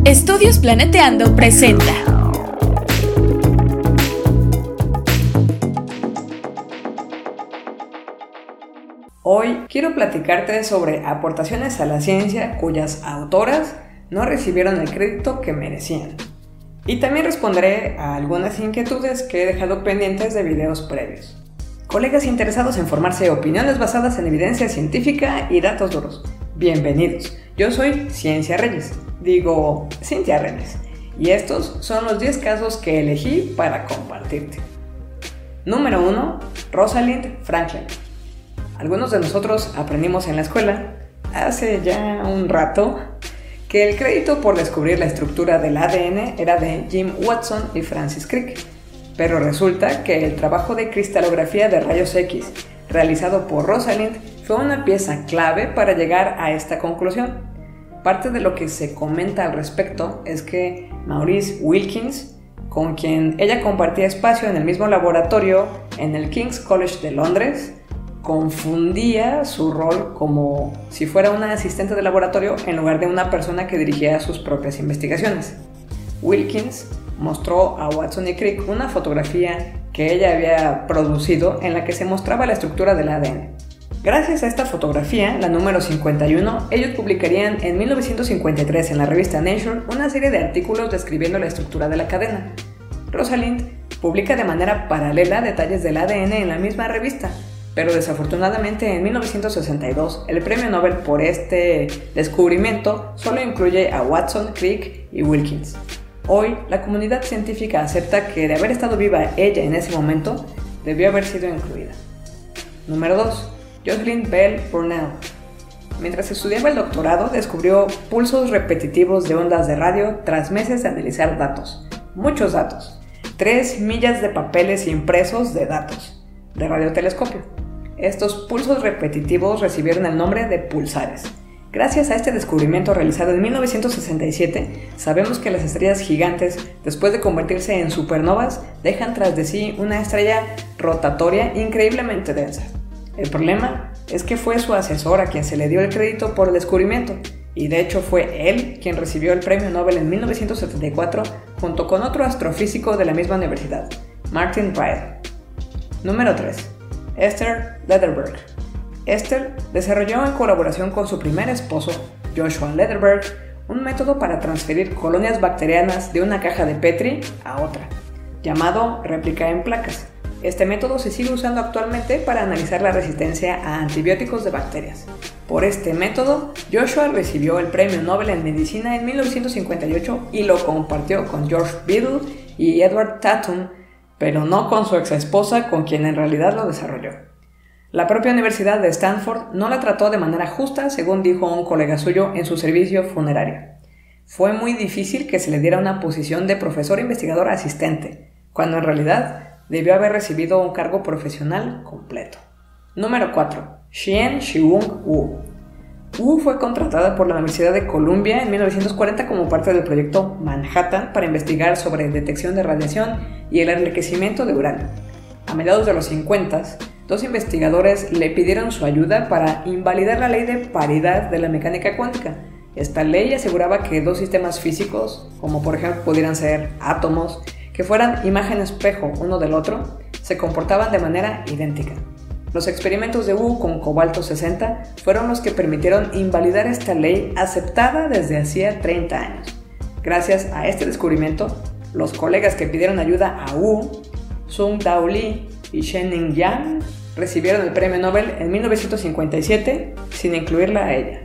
Estudios Planeteando presenta. Hoy quiero platicarte sobre aportaciones a la ciencia cuyas autoras no recibieron el crédito que merecían. Y también responderé a algunas inquietudes que he dejado pendientes de videos previos. Colegas interesados en formarse opiniones basadas en evidencia científica y datos duros, bienvenidos. Yo soy Cintia Reyes, y estos son los 10 casos que elegí para compartirte. Número 1. Rosalind Franklin. Algunos de nosotros aprendimos en la escuela, hace ya un rato, que el crédito por descubrir la estructura del ADN era de Jim Watson y Francis Crick, pero resulta que el trabajo de cristalografía de rayos X realizado por Rosalind fue una pieza clave para llegar a esta conclusión. Parte de lo que se comenta al respecto es que Maurice Wilkins, con quien ella compartía espacio en el mismo laboratorio en el King's College de Londres, confundía su rol como si fuera una asistente de laboratorio en lugar de una persona que dirigía sus propias investigaciones. Wilkins mostró a Watson y Crick una fotografía que ella había producido en la que se mostraba la estructura del ADN. Gracias a esta fotografía, la número 51, ellos publicarían en 1953 en la revista Nature una serie de artículos describiendo la estructura de la cadena. Rosalind publica de manera paralela detalles del ADN en la misma revista, pero desafortunadamente en 1962 el premio Nobel por este descubrimiento solo incluye a Watson, Crick y Wilkins. Hoy, la comunidad científica acepta que de haber estado viva ella en ese momento, debió haber sido incluida. Número 2. Jocelyn Bell Burnell. Mientras estudiaba el doctorado, descubrió pulsos repetitivos de ondas de radio tras meses de analizar datos. Muchos datos. 3 millas de papeles impresos de datos de radiotelescopio. Estos pulsos repetitivos recibieron el nombre de pulsares. Gracias a este descubrimiento realizado en 1967, sabemos que las estrellas gigantes, después de convertirse en supernovas, dejan tras de sí una estrella rotatoria increíblemente densa. El problema es que fue su asesor a quien se le dio el crédito por el descubrimiento, y de hecho fue él quien recibió el premio Nobel en 1974 junto con otro astrofísico de la misma universidad, Martin Ryle. Número 3. Esther Lederberg. Esther desarrolló en colaboración con su primer esposo, Joshua Lederberg, un método para transferir colonias bacterianas de una caja de Petri a otra, llamado réplica en placas. Este método se sigue usando actualmente para analizar la resistencia a antibióticos de bacterias. Por este método, Joshua recibió el premio Nobel en Medicina en 1958 y lo compartió con George Biddle y Edward Tatum, pero no con su exesposa, con quien en realidad lo desarrolló. La propia Universidad de Stanford no la trató de manera justa, según dijo un colega suyo en su servicio funerario. Fue muy difícil que se le diera una posición de profesor investigador asistente, cuando en realidad debió haber recibido un cargo profesional completo. Número 4. Xian Xiong Wu. Wu fue contratada por la Universidad de Columbia en 1940 como parte del proyecto Manhattan para investigar sobre detección de radiación y el enriquecimiento de uranio. A mediados de los 50, dos investigadores le pidieron su ayuda para invalidar la ley de paridad de la mecánica cuántica. Esta ley aseguraba que dos sistemas físicos, como por ejemplo pudieran ser átomos, que fueran imagen espejo uno del otro, se comportaban de manera idéntica. Los experimentos de Wu con cobalto 60 fueron los que permitieron invalidar esta ley aceptada desde hacía 30 años. Gracias a este descubrimiento, los colegas que pidieron ayuda a Wu, Sung-Dao Lee y Shen-Ning Yang, recibieron el premio Nobel en 1957 sin incluirla a ella.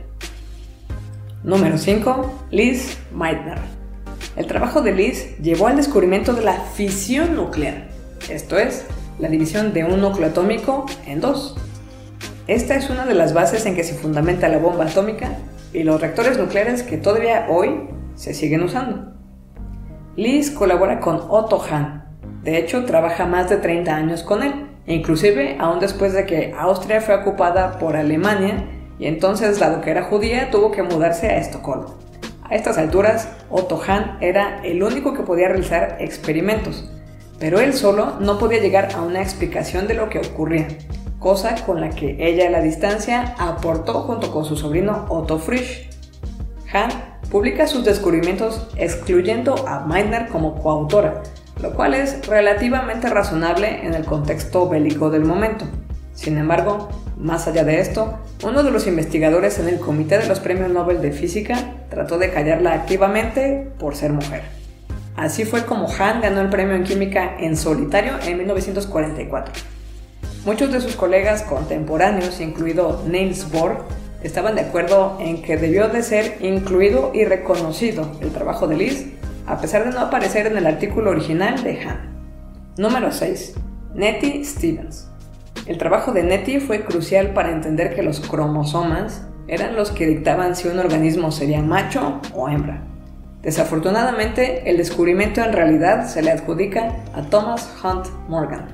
Número 5. Liz Meitner. El trabajo de Liz llevó al descubrimiento de la fisión nuclear, esto es, la división de un núcleo atómico en dos. Esta es una de las bases en que se fundamenta la bomba atómica y los reactores nucleares que todavía hoy se siguen usando. Liz colabora con Otto Hahn, de hecho trabaja más de 30 años con él, inclusive aún después de que Austria fue ocupada por Alemania y entonces, dado que era judía, tuvo que mudarse a Estocolmo. A estas alturas, Otto Hahn era el único que podía realizar experimentos, pero él solo no podía llegar a una explicación de lo que ocurría, cosa con la que ella a la distancia aportó junto con su sobrino Otto Frisch. Hahn publica sus descubrimientos excluyendo a Meitner como coautora, lo cual es relativamente razonable en el contexto bélico del momento. Sin embargo, más allá de esto, uno de los investigadores en el Comité de los Premios Nobel de Física trató de callarla activamente por ser mujer. Así fue como Hahn ganó el premio en química en solitario en 1944. Muchos de sus colegas contemporáneos, incluido Niels Bohr, estaban de acuerdo en que debió de ser incluido y reconocido el trabajo de Liz, a pesar de no aparecer en el artículo original de Hahn. Número 6. Nettie Stevens. El trabajo de Nettie fue crucial para entender que los cromosomas eran los que dictaban si un organismo sería macho o hembra. Desafortunadamente, el descubrimiento en realidad se le adjudica a Thomas Hunt Morgan.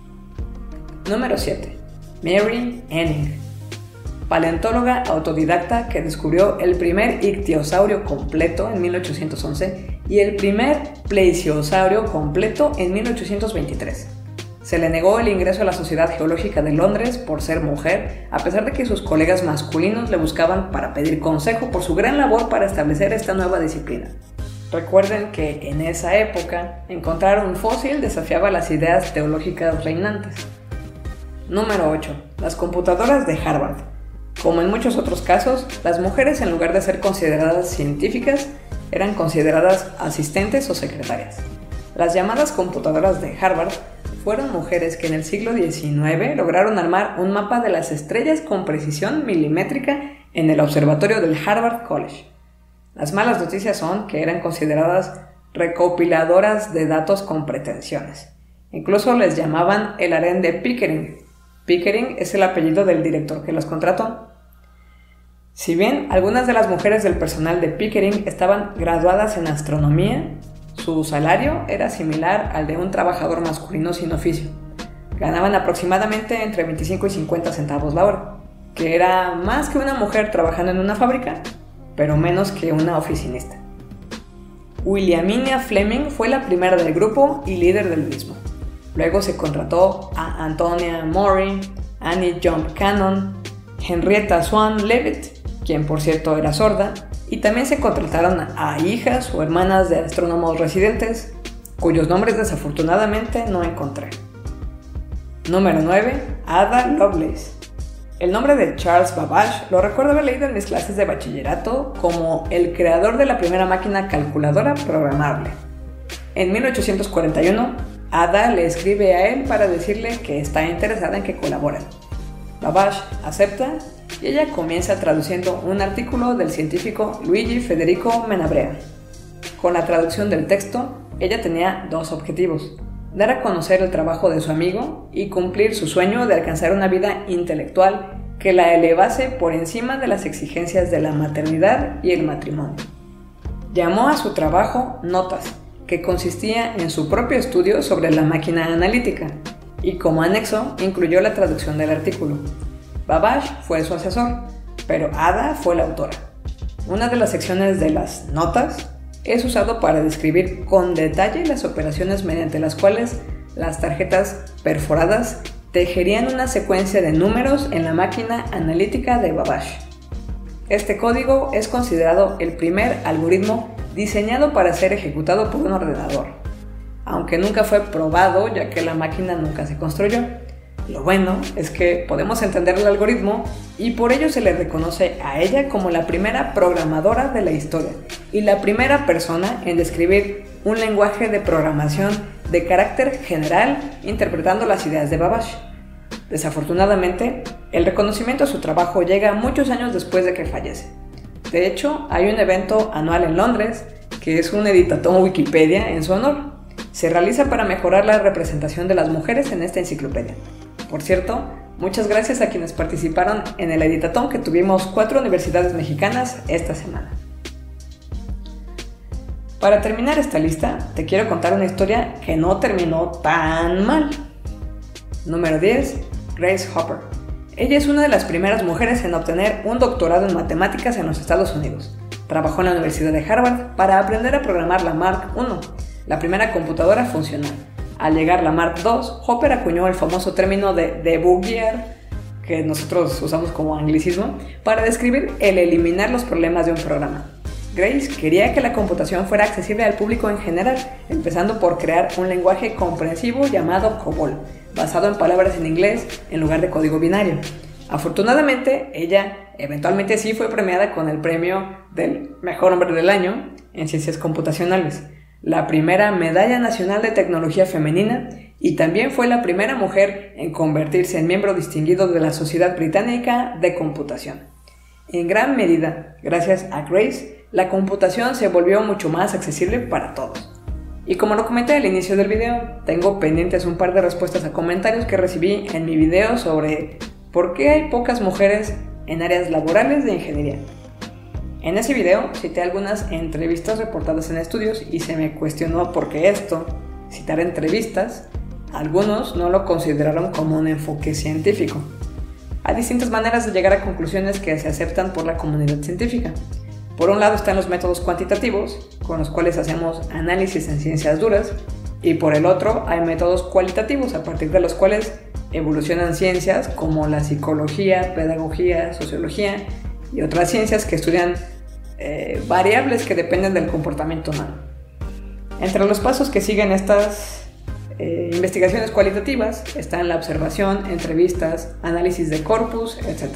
Número 7. Mary Hennig. Paleontóloga autodidacta que descubrió el primer ictiosaurio completo en 1811 y el primer plesiosaurio completo en 1823. Se le negó el ingreso a la Sociedad Geológica de Londres por ser mujer, a pesar de que sus colegas masculinos le buscaban para pedir consejo por su gran labor para establecer esta nueva disciplina. Recuerden que en esa época, encontrar un fósil desafiaba las ideas teológicas reinantes. Número 8. Las computadoras de Harvard. Como en muchos otros casos, las mujeres, en lugar de ser consideradas científicas, eran consideradas asistentes o secretarias. Las llamadas computadoras de Harvard fueron mujeres que en el siglo XIX lograron armar un mapa de las estrellas con precisión milimétrica en el observatorio del Harvard College. Las malas noticias son que eran consideradas recopiladoras de datos con pretensiones. Incluso les llamaban el harén de Pickering. Pickering es el apellido del director que los contrató. Si bien algunas de las mujeres del personal de Pickering estaban graduadas en astronomía, su salario era similar al de un trabajador masculino sin oficio. Ganaban aproximadamente entre 25 y 50 centavos la hora, que era más que una mujer trabajando en una fábrica, pero menos que una oficinista. Williamina Fleming fue la primera del grupo y líder del mismo. Luego se contrató a Antonia Maury, Annie Jump Cannon, Henrietta Swan Leavitt, quien por cierto era sorda, y también se contrataron a hijas o hermanas de astrónomos residentes, cuyos nombres desafortunadamente no encontré. Número 9. Ada Lovelace. El nombre de Charles Babbage lo recuerdo haber leído en mis clases de bachillerato como el creador de la primera máquina calculadora programable. En 1841, Ada le escribe a él para decirle que está interesada en que colaboren. Babbage acepta y ella comienza traduciendo un artículo del científico Luigi Federico Menabrea. Con la traducción del texto, ella tenía dos objetivos: dar a conocer el trabajo de su amigo y cumplir su sueño de alcanzar una vida intelectual que la elevase por encima de las exigencias de la maternidad y el matrimonio. Llamó a su trabajo Notas, que consistía en su propio estudio sobre la máquina analítica, y como anexo incluyó la traducción del artículo. Babbage fue su asesor, pero Ada fue la autora. Una de las secciones de las notas es usado para describir con detalle las operaciones mediante las cuales las tarjetas perforadas tejerían una secuencia de números en la máquina analítica de Babbage. Este código es considerado el primer algoritmo diseñado para ser ejecutado por un ordenador, aunque nunca fue probado ya que la máquina nunca se construyó. Lo bueno es que podemos entender el algoritmo y por ello se le reconoce a ella como la primera programadora de la historia y la primera persona en describir un lenguaje de programación de carácter general interpretando las ideas de Babbage. Desafortunadamente, el reconocimiento a su trabajo llega muchos años después de que fallece. De hecho, hay un evento anual en Londres que es un editatón Wikipedia en su honor. Se realiza para mejorar la representación de las mujeres en esta enciclopedia. Por cierto, muchas gracias a quienes participaron en el editatón que tuvimos 4 universidades mexicanas esta semana. Para terminar esta lista, te quiero contar una historia que no terminó tan mal. Número 10. Grace Hopper. Ella es una de las primeras mujeres en obtener un doctorado en matemáticas en los Estados Unidos. Trabajó en la Universidad de Harvard para aprender a programar la Mark I, la primera computadora funcional. Al llegar la Mark II, Hopper acuñó el famoso término de debuggear, que nosotros usamos como anglicismo, para describir el eliminar los problemas de un programa. Grace quería que la computación fuera accesible al público en general, empezando por crear un lenguaje comprensivo llamado COBOL, basado en palabras en inglés en lugar de código binario. Afortunadamente, ella eventualmente sí fue premiada con el premio del Mejor Hombre del Año en Ciencias Computacionales, la primera medalla nacional de tecnología femenina y también fue la primera mujer en convertirse en miembro distinguido de la Sociedad Británica de Computación. En gran medida, gracias a Grace, la computación se volvió mucho más accesible para todos. Y como lo comenté al inicio del video, tengo pendientes un par de respuestas a comentarios que recibí en mi video sobre por qué hay pocas mujeres en áreas laborales de ingeniería. En ese video cité algunas entrevistas reportadas en estudios y se me cuestionó por qué citar entrevistas, algunos no lo consideraron como un enfoque científico. Hay distintas maneras de llegar a conclusiones que se aceptan por la comunidad científica. Por un lado están los métodos cuantitativos, con los cuales hacemos análisis en ciencias duras, y por el otro hay métodos cualitativos, a partir de los cuales evolucionan ciencias como la psicología, pedagogía, sociología y otras ciencias que estudian variables que dependen del comportamiento humano. Entre los pasos que siguen estas investigaciones cualitativas están la observación, entrevistas, análisis de corpus, etc.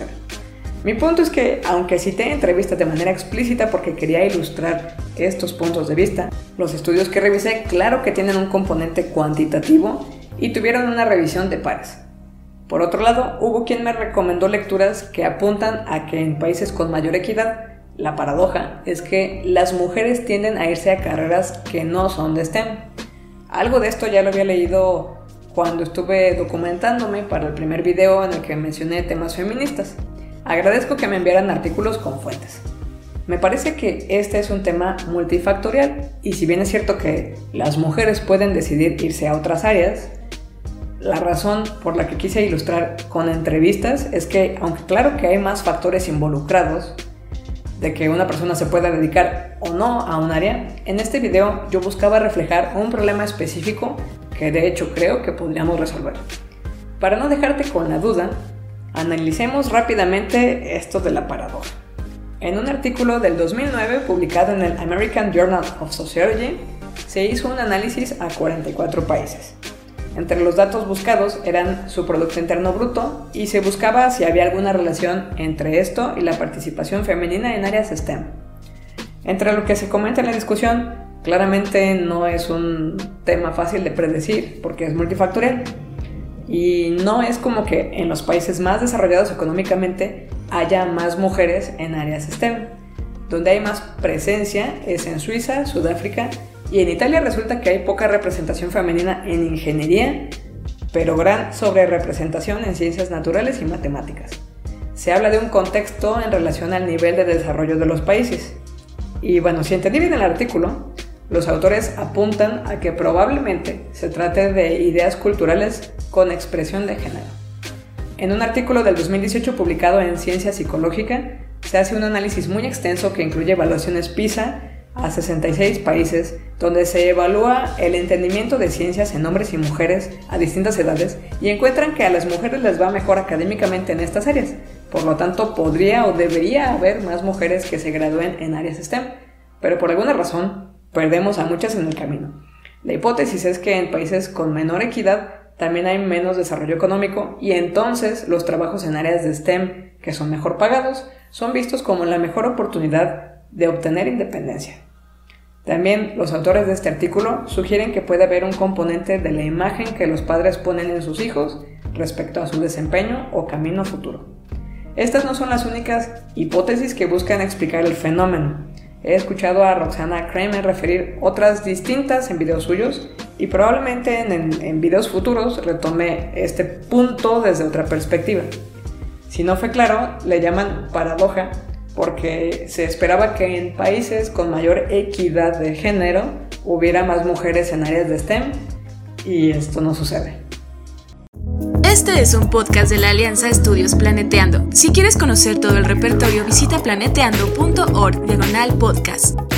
Mi punto es que, aunque cité entrevistas de manera explícita porque quería ilustrar estos puntos de vista, los estudios que revisé claro que tienen un componente cuantitativo y tuvieron una revisión de pares. Por otro lado, hubo quien me recomendó lecturas que apuntan a que en países con mayor equidad, la paradoja es que las mujeres tienden a irse a carreras que no son de STEM. Algo de esto ya lo había leído cuando estuve documentándome para el primer video en el que mencioné temas feministas. Agradezco que me enviaran artículos con fuentes. Me parece que este es un tema multifactorial y si bien es cierto que las mujeres pueden decidir irse a otras áreas, la razón por la que quise ilustrar con entrevistas es que, aunque claro que hay más factores involucrados de que una persona se pueda dedicar o no a un área, en este video yo buscaba reflejar un problema específico que de hecho creo que podríamos resolver. Para no dejarte con la duda, analicemos rápidamente esto de la paradoja. En un artículo del 2009 publicado en el American Journal of Sociology, se hizo un análisis a 44 países. Entre los datos buscados eran su Producto Interno Bruto y se buscaba si había alguna relación entre esto y la participación femenina en áreas STEM. Entre lo que se comenta en la discusión, claramente no es un tema fácil de predecir porque es multifactorial. Y no es como que en los países más desarrollados económicamente haya más mujeres en áreas STEM. Donde hay más presencia es en Suiza, Sudáfrica y en Italia resulta que hay poca representación femenina en ingeniería, pero gran sobrerepresentación en ciencias naturales y matemáticas. Se habla de un contexto en relación al nivel de desarrollo de los países. Y bueno, si entendí bien el artículo, los autores apuntan a que probablemente se trate de ideas culturales con expresión de género. En un artículo del 2018 publicado en Ciencia Psicológica, se hace un análisis muy extenso que incluye evaluaciones PISA a 66 países, donde se evalúa el entendimiento de ciencias en hombres y mujeres a distintas edades y encuentran que a las mujeres les va mejor académicamente en estas áreas. Por lo tanto, podría o debería haber más mujeres que se gradúen en áreas STEM, pero por alguna razón perdemos a muchas en el camino. La hipótesis es que en países con menor equidad también hay menos desarrollo económico y entonces los trabajos en áreas de STEM, que son mejor pagados, son vistos como la mejor oportunidad de obtener independencia. También los autores de este artículo sugieren que puede haber un componente de la imagen que los padres ponen en sus hijos respecto a su desempeño o camino futuro. Estas no son las únicas hipótesis que buscan explicar el fenómeno. He escuchado a Roxana Kramer referir otras distintas en videos suyos y probablemente en videos futuros retome este punto desde otra perspectiva. Si no fue claro, le llaman paradoja porque se esperaba que en países con mayor equidad de género hubiera más mujeres en áreas de STEM y esto no sucede. Este es un podcast de la Alianza Estudios Planeteando. Si quieres conocer todo el repertorio, visita planeteando.org/podcast.